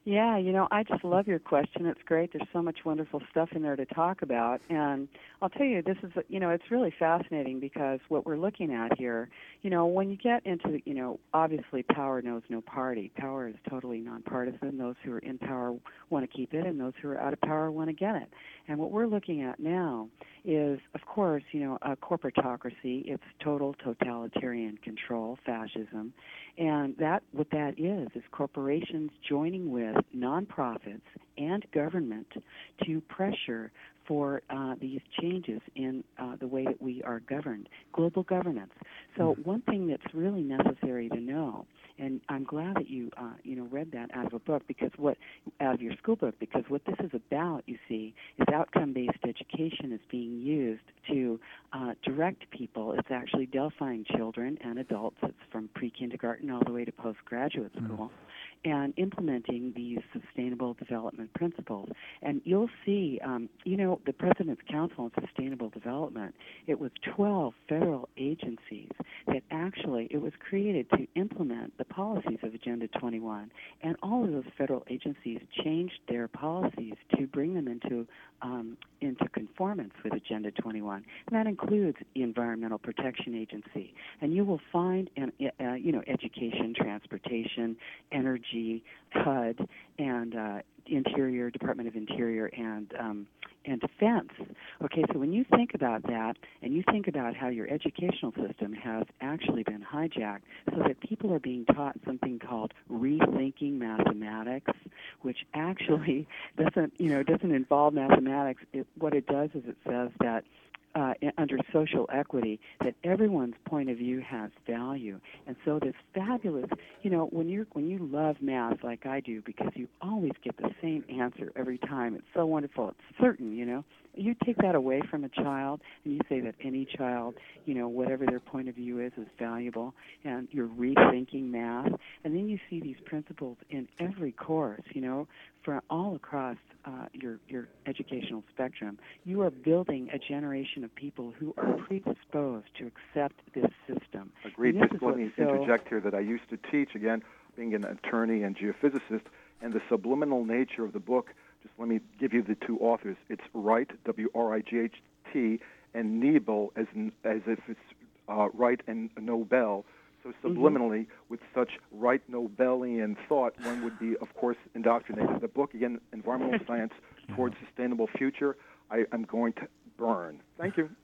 Yeah, you know, I just love your question. It's great. There's so much wonderful stuff in there to talk about. And I'll tell you, this is, you know, it's really fascinating because what we're looking at here, you know, when you get into, you know, obviously power knows no party. Power is totally nonpartisan. Those who are in power want to keep it, and those who are out of power want to get it. And what we're looking at now is, of course, you know, a corporatocracy. It's total totalitarian control, fascism. And that what that is is corporations joining with nonprofits and government to pressure for uh, these changes in uh, the way that we are governed, global governance. So one thing that's really necessary to know, and I'm glad that you uh, you know read that out of a book because what out of your school book because what this is about, you see, is outcome-based education is being used to uh, direct people. It's actually Delphine children and adults. It's from pre-kindergarten all the way to postgraduate school. Mm. And implementing these sustainable development principles. And you'll see, um, you know, the President's Council on Sustainable Development, it was twelve federal agencies that actually, it was created to implement the policies of Agenda twenty-one. And all of those federal agencies changed their policies to bring them into um, into conformance with Agenda twenty-one. And that includes the Environmental Protection Agency. And you will find, uh, you know, education, transportation, energy, H U D, and uh, Interior, Department of Interior, and um, and Defense. Okay, so when you think about that, and you think about how your educational system has actually been hijacked, so that people are being taught something called rethinking mathematics, which actually doesn't, you know, doesn't involve mathematics. It, what it does is it says that Uh, under social equity, that everyone's point of view has value, and so this fabulous, you know, when you when you love math like I do, because you always get the same answer every time. It's so wonderful. It's certain, you know. You take that away from a child, and you say that any child, you know, whatever their point of view is, is valuable, and you're rethinking math, and then you see these principles in every course, you know, for all across uh, your your educational spectrum. You are building a generation of people who are predisposed to accept this system. Agreed. Just let me so interject here that I used to teach, again, being an attorney and geophysicist, and the subliminal nature of the book. Just let me give you the two authors. It's Wright, W R I G H T, and Nobel, as in, as if it's uh, Wright and Nobel. So subliminally, mm-hmm. with such Wright Nobelian thought, one would be, of course, indoctrinated. The book, again, Environmental Science Towards Sustainable Future, I am going to burn. Thank you.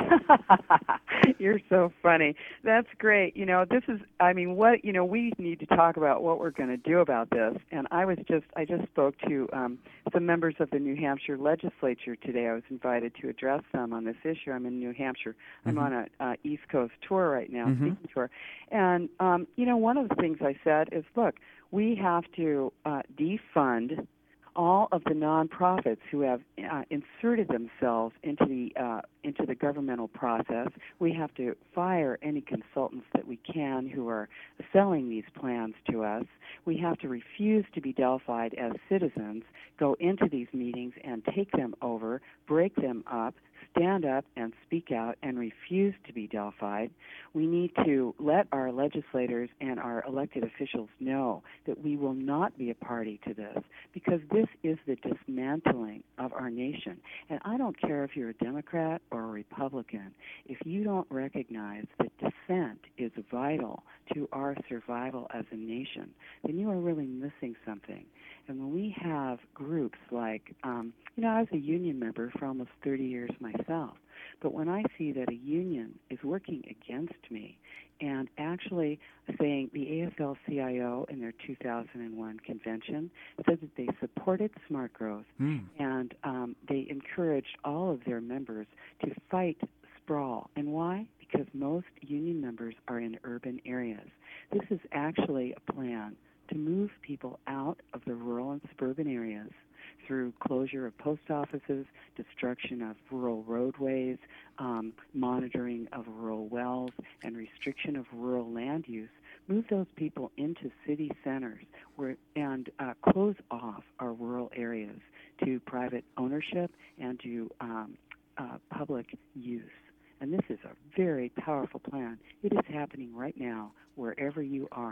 You're so funny. That's great. You know, this is, I mean, what, you know, we need to talk about what we're going to do about this. And I was just, I just spoke to um, some members of the New Hampshire legislature today. I was invited to address them on this issue. I'm in New Hampshire. I'm mm-hmm. on a uh, East Coast tour right now, mm-hmm. speaking tour. And, um, you know, one of the things I said is, look, we have to uh, defund all of the nonprofits who have uh, inserted themselves into the uh, into the governmental process. We have to fire any consultants that we can who are selling these plans to us. We have to refuse to be Delphied as citizens, go into these meetings and take them over, break them up, stand up and speak out and refuse to be Delphied. We need to let our legislators and our elected officials know that we will not be a party to this, because this is the dismantling of our nation. And I don't care if you're a Democrat or a Republican. If you don't recognize that dissent is vital to our survival as a nation, then you are really missing something. And when we have groups like, um, you know, I was a union member for almost thirty years myself, but when I see that a union is working against me and actually saying the A F L C I O in their two thousand one convention said that they supported smart growth mm. and um, they encouraged all of their members to fight sprawl. And why? Because most union members are in urban areas. This is actually a plan to move people out of the rural and suburban areas through closure of post offices, destruction of rural roadways, um, monitoring of rural wells, and restriction of rural land use. Move those people into city centers where, and uh, close off our rural areas to private ownership and to um, uh, public use. And this is a very powerful plan. It is happening right now wherever you are.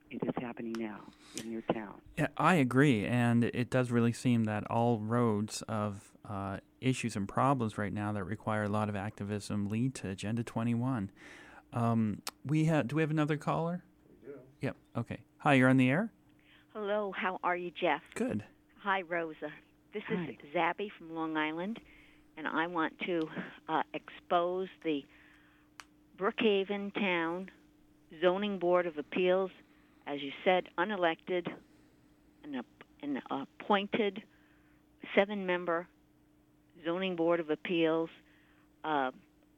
it is happening now in your town. Yeah, I agree, and it does really seem that all roads of uh, issues and problems right now that require a lot of activism lead to Agenda twenty-one. Um, we have. Do we have another caller? We do. Yep. Okay. Hi, you're on the air. Hello. How are you, Jeff? Good. Hi, Rosa. This Hi. is Zabby from Long Island, and I want to uh, expose the Brookhaven Town Zoning Board of Appeals, as you said, unelected, an, an appointed seven-member Zoning Board of Appeals, uh,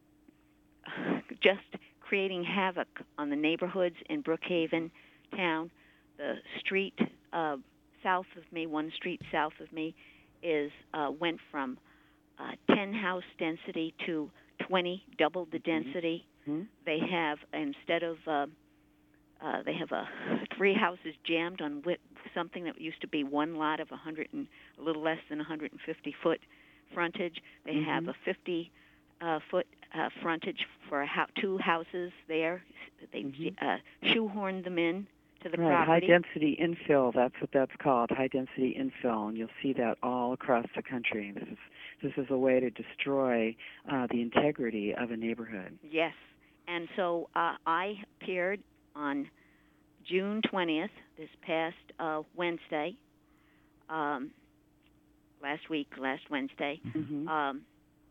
just creating havoc on the neighborhoods in Brookhaven Town. The street uh, south of me, one street south of me, is uh, went from uh, ten house density to twenty, double the density. Mm-hmm. They have, instead of, uh, uh, they have uh, three houses jammed on wi- something that used to be one lot of one hundred and a little less than one hundred fifty foot frontage. They Mm-hmm. have a fifty uh, foot uh, frontage for a ho- two houses there. They Mm-hmm. uh, shoehorned them in to the Right, high property. density infill. That's what that's called, high density infill, and you'll see that all across the country. This is this is a way to destroy uh, the integrity of a neighborhood. Yes. And so uh, I appeared on June twentieth, this past uh, Wednesday, um, last week, last Wednesday, Mm-hmm. um,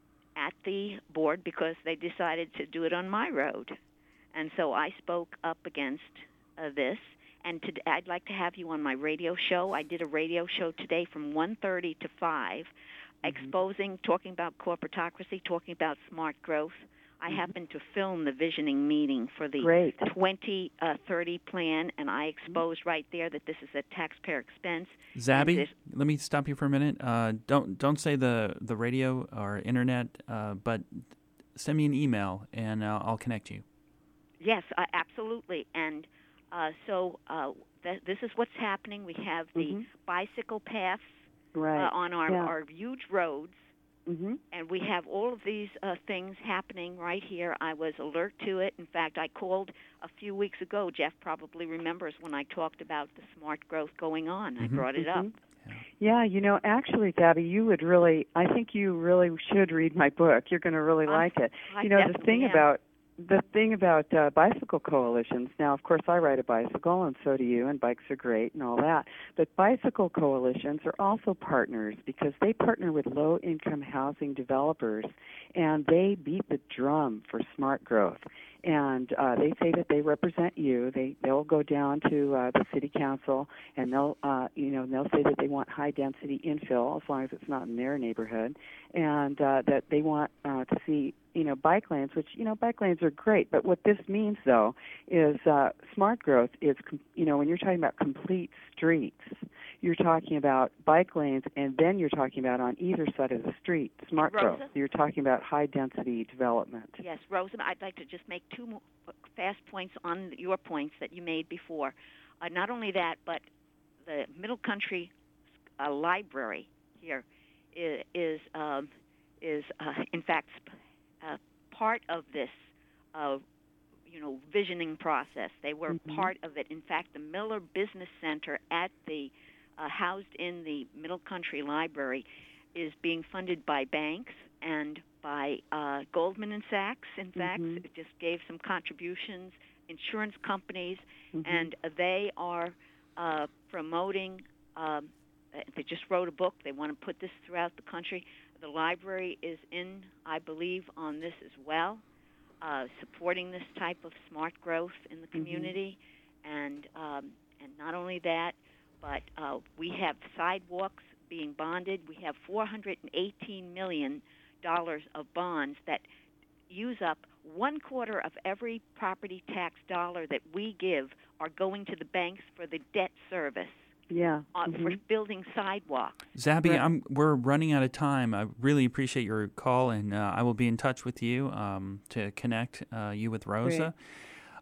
at the board because they decided to do it on my road. And so I spoke up against uh, this. And to, I'd like to have you on my radio show. I did a radio show today from one thirty to five, Mm-hmm. exposing, talking about corporatocracy, talking about smart growth. I Mm-hmm. happened to film the visioning meeting for the Great. twenty thirty plan, and I exposed right there that this is a taxpayer expense. Zabby, this- let me stop you for a minute. Uh, don't don't say the, the radio or internet, uh, but send me an email, and uh, I'll connect you. Yes, uh, absolutely. And uh, so uh, th- this is what's happening. We have the Mhm. bicycle paths Right. uh, on our, Yeah. our huge roads, Mm-hmm. and we have all of these uh, things happening right here. I was alert to it. In fact, I called a few weeks ago. Jeff probably remembers when I talked about the smart growth going on. I Mhm. brought it up. Yeah, you know, actually, Gabby, you would really, I think you really should read my book. You're going to really I- like it. I you know, the definitely thing am. about the thing about uh, bicycle coalitions, now, of course, I ride a bicycle, and so do you, and bikes are great and all that. But bicycle coalitions are also partners because they partner with low-income housing developers, and they beat the drum for smart growth. And uh, they say that they represent you. They they'll go down to uh, the city council, and they'll uh, you know they'll say that they want high-density infill as long as it's not in their neighborhood, and uh, that they want uh, to see you know bike lanes, which you know bike lanes are great. But what this means though is uh, smart growth is com- you know when you're talking about complete streets, you're talking about bike lanes, and then you're talking about on either side of the street smart Rosa? growth. So you're talking about high-density development. Yes, Rosa, I'd like to just make two more fast points on your points that you made before. Uh, not only that, but the Middle Country uh, Library here is, is, um, is uh, in fact, uh, part of this, uh, you know, visioning process. They were Mhm. part of it. In fact, the Miller Business Center at the uh, housed in the Middle Country Library is being funded by banks and by uh, Goldman and Sachs. In fact, Mhm. it just gave some contributions, insurance companies, Mhm. and they are uh, promoting. Um, they just wrote a book. They want to put this throughout the country. The library is in, I believe, on this as well, uh, supporting this type of smart growth in the community, and um, and not only that, but uh, we have sidewalks being bonded. We have four hundred eighteen million dollars of bonds that use up one quarter of every property tax dollar that we give are going to the banks for the debt service Yeah. uh, Mhm. for building sidewalks. Zabby, Right. I'm, we're running out of time. I really appreciate your call, and uh, I will be in touch with you um, to connect uh, you with Rosa.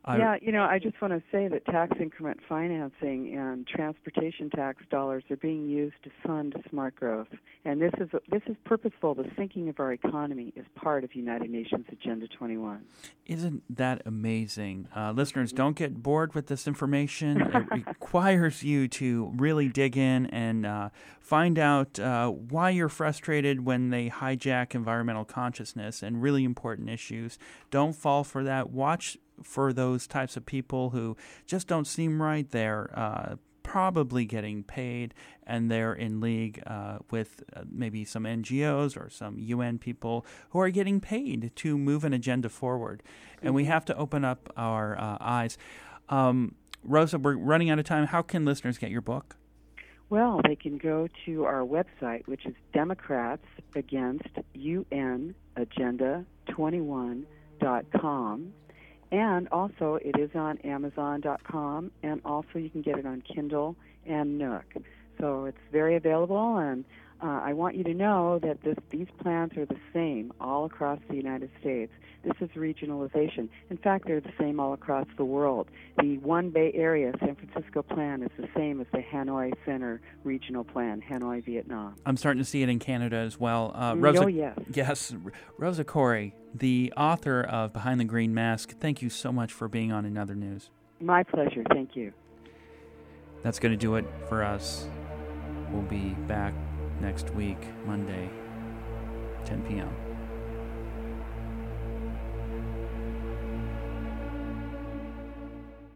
I, yeah, you know, I just want to say that tax increment financing and transportation tax dollars are being used to fund smart growth, and this is this is purposeful. The sinking of our economy is part of United Nations Agenda twenty-one. Isn't that amazing? Uh, listeners, don't get bored with this information. It requires you to really dig in and uh, find out uh, why you're frustrated when they hijack environmental consciousness and really important issues. Don't fall for that. Watch for those types of people who just don't seem right. They're uh, probably getting paid, and they're in league uh, with uh, maybe some N G Os or some U N people who are getting paid to move an agenda forward. And we have to open up our uh, eyes. Um, Rosa, we're running out of time. How can listeners get your book? Well, they can go to our website, which is Democrats Against U N Agenda twenty-one dot com. And also, it is on Amazon dot com, and also you can get it on Kindle and Nook. So it's very available, and uh, I want you to know that this, these plans are the same all across the United States. This is regionalization. In fact, they're the same all across the world. The One Bay Area San Francisco plan is the same as the Hanoi Center regional plan, Hanoi, Vietnam. I'm starting to see it in Canada as well. Uh, Mm, Rosa, oh, yes. Yes, Rosa Koire, the author of Behind the Green Mask, thank you so much for being on Another News. My pleasure. Thank you. That's going to do it for us. We'll be back next week, Monday, ten p.m.